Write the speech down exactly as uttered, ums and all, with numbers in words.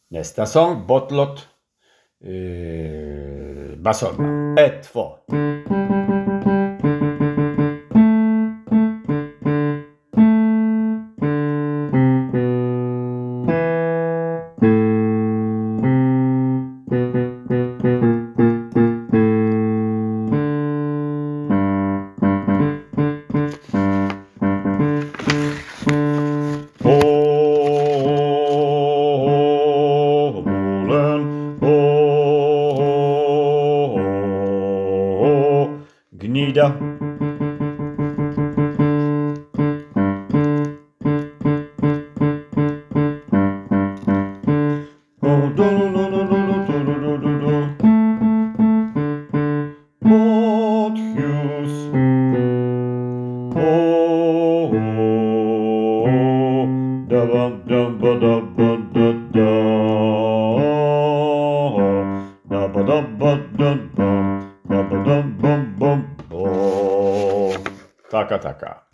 Nästa sång, Bortlåt eh, bassolma. Ett, två. Gnida. Båthus. Oh, dabba dabba dabba da da. Dabba dabba da da. Dabba dabba bom bom. Taka taka.